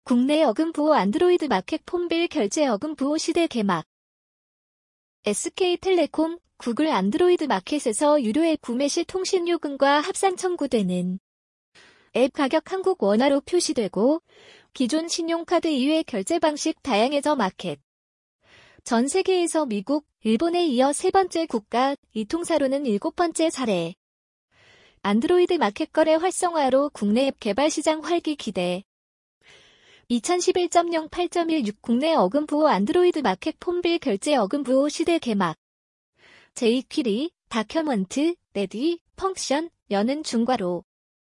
국내 어금부호 안드로이드 마켓 폰빌 결제 어금부호 시대 개막. SK텔레콤, 구글 안드로이드 마켓에서 유료 앱 구매 시 통신 요금과 합산 청구되는 앱 가격 한국 원화로 표시되고 기존 신용카드 이외 결제 방식 다양해져 마켓. 전 세계에서 미국, 일본에 이어 세 번째 국가, 이 통사로는 7번째 사례. 안드로이드 마켓 거래 활성화로 국내 앱 개발 시장 활기 기대. 2011.08.16 국내 어금부호 안드로이드 마켓 폰빌 결제 어금부호 시대 개막. jQuery, 다큐먼트, 레디, 펑션, 여는 중괄호.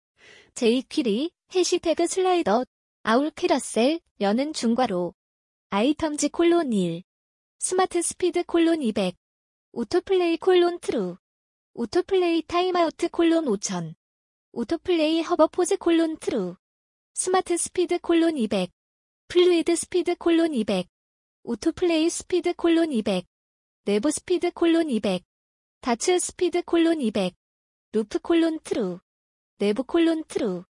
jQuery, 해시태그 슬라이더, 아울 캐러셀, 여는 중괄호. 아이템즈 콜론 1. 스마트 스피드 콜론 200. 오토플레이 콜론 트루. 오토플레이 타임아우트 콜론 5000. 오토플레이 허버 포즈 콜론 트루. 스마트 스피드 콜론 200. 플루이드 스피드 콜론 200. 오토플레이 스피드 콜론 200. 내부 스피드 콜론 200. 다츠 스피드 콜론 200. 루프 콜론 트루. 내부 콜론 트루.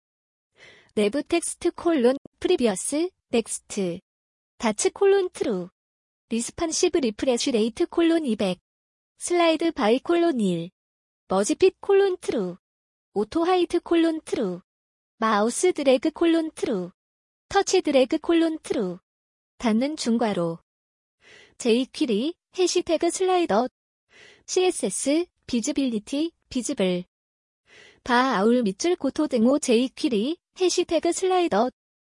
내부 텍스트 콜론 프리비어스 넥스트. 다츠 콜론 트루. 리스판시브 리프레쉬 레이트 콜론 200. 슬라이드 바이 콜론 1. 머지핏 콜론 트루. 오토 하이트 콜론 트루. 마우스 드래그 콜론 트루. 터치 드래그 콜론 트루. 닫는 중괄호. jQuery, 해시태그 슬라이더. CSS, 비즈빌리티, 비즈블. 바 아울 밑줄 고토 등호 jQuery, 해시태그 슬라이더.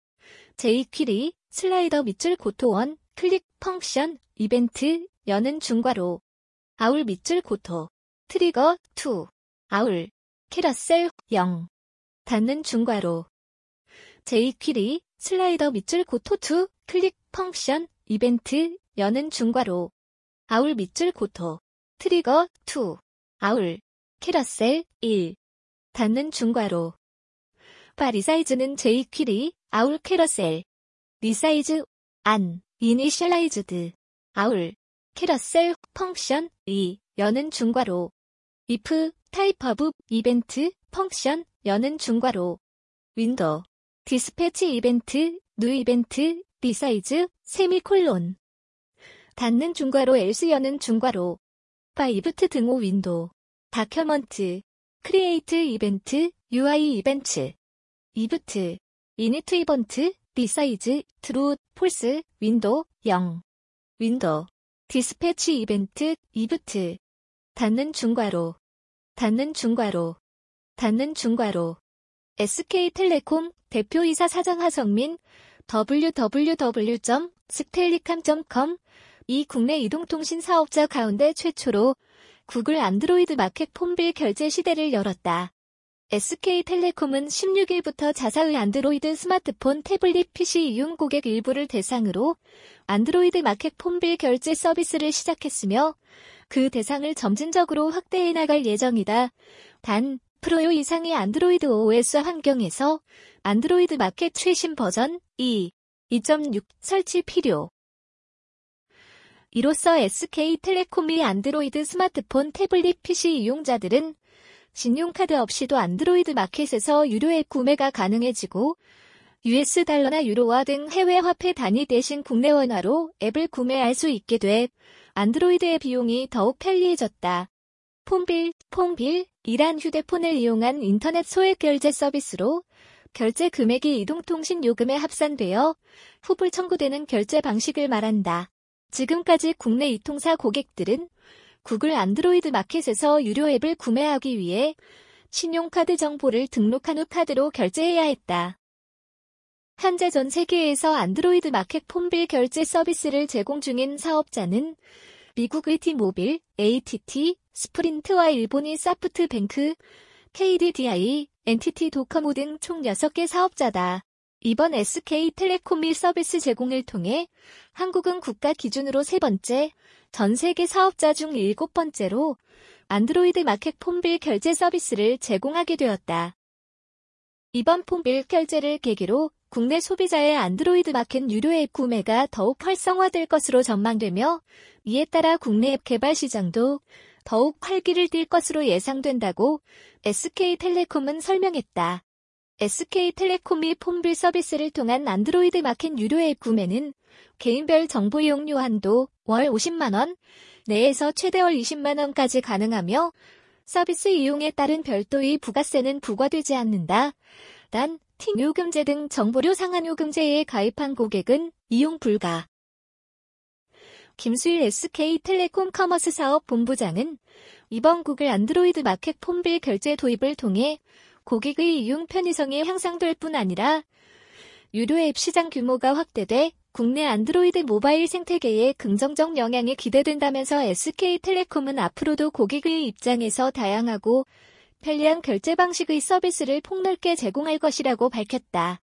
jQuery, 슬라이더 밑줄 고토 1, 클릭, 펑션, 이벤트, 여는 중괄호. 아울 밑줄 고토. 트리거, 2. 아울. 캐러셀, 0. 닫는 중괄호. jQuery, 슬라이더 밑줄 고토 2, 클릭, 펑션, 이벤트, 여는 중괄호. 아울 밑줄 고토. 트리거, 2. 아울. 캐러셀, 1. 닫는 중괄호. 바 리사이즈는 jQuery, 아울 캐러셀. 리사이즈, 안, 이니셜라이즈드. 아울. 캐러셀, 펑션, 2. 여는 중괄호. if, 타입 오브, 이벤트, 펑션, 여는 중괄호. 윈도우. 디스패치 이벤트, 뉴 이벤트, 리사이즈, 세미콜론. 닫는 중괄호 else 여는 중괄호. 바 이브트 등호 윈도우. 다큐먼트. 크리에이트 이벤트, UI 이벤트. 이브트. 이니트 이벤트, 리사이즈, 트루, 폴스, 윈도우, 0. 윈도우. 디스패치 이벤트, 이브트. 닫는 중괄호. 닫는 중괄호. 닫는 중괄호. SK텔레콤 대표이사 사장 하성민 www.stellicam.com 이 국내 이동통신 사업자 가운데 최초로 구글 안드로이드 마켓 폰빌 결제 시대를 열었다. SK텔레콤은 16일부터 자사의 안드로이드 스마트폰 태블릿 PC 이용 고객 일부를 대상으로 안드로이드 마켓 폰빌 결제 서비스를 시작했으며 그 대상을 점진적으로 확대해 나갈 예정이다. 단, 프로요 이상의 안드로이드 OS 환경에서 안드로이드 마켓 최신 버전 2.6 설치 필요. 이로써 SK텔레콤이 안드로이드 스마트폰 태블릿 PC 이용자들은 신용카드 없이도 안드로이드 마켓에서 유료 앱 구매가 가능해지고 US 달러나 유로화 등 해외 화폐 단위 대신 국내 원화로 앱을 구매할 수 있게 돼 안드로이드의 비용이 더욱 편리해졌다. 폰빌이란 휴대폰을 이용한 인터넷 소액 결제 서비스로 결제 금액이 이동통신 요금에 합산되어 후불 청구되는 결제 방식을 말한다. 지금까지 국내 이통사 고객들은 구글 안드로이드 마켓에서 유료 앱을 구매하기 위해 신용카드 정보를 등록한 후 카드로 결제해야 했다. 현재 전 세계에서 안드로이드 마켓 폰빌 결제 서비스를 제공 중인 사업자는 미국의 T모빌, ATT, 스프린트와 일본의 사프트뱅크, KDDI, NTT 도코모 등 총 6개 사업자다. 이번 SK텔레콤이 서비스 제공을 통해 한국은 국가 기준으로 3번째, 전 세계 사업자 중 7번째로 안드로이드 마켓 폰빌 결제 서비스를 제공하게 되었다. 이번 폰빌 결제를 계기로 국내 소비자의 안드로이드 마켓 유료 앱 구매가 더욱 활성화될 것으로 전망되며 이에 따라 국내 앱 개발 시장도 더욱 활기를 띨 것으로 예상된다고 SK텔레콤은 설명했다. SK텔레콤이 폰빌 서비스를 통한 안드로이드 마켓 유료 앱 구매는 개인별 정보 이용료 한도 월 50만원 내에서 최대 월 20만원까지 가능하며 서비스 이용에 따른 별도의 부가세는 부과되지 않는다. 단, 요금제 등 정보료 상한 요금제에 가입한 고객은 이용 불가. 김수일 SK텔레콤 커머스 사업 본부장은 이번 구글 안드로이드 마켓 폰빌 결제 도입을 통해 고객의 이용 편의성이 향상될 뿐 아니라 유료 앱 시장 규모가 확대돼 국내 안드로이드 모바일 생태계에 긍정적 영향이 기대된다면서 SK텔레콤은 앞으로도 고객의 입장에서 다양하고 편리한 결제 방식의 서비스를 폭넓게 제공할 것이라고 밝혔다.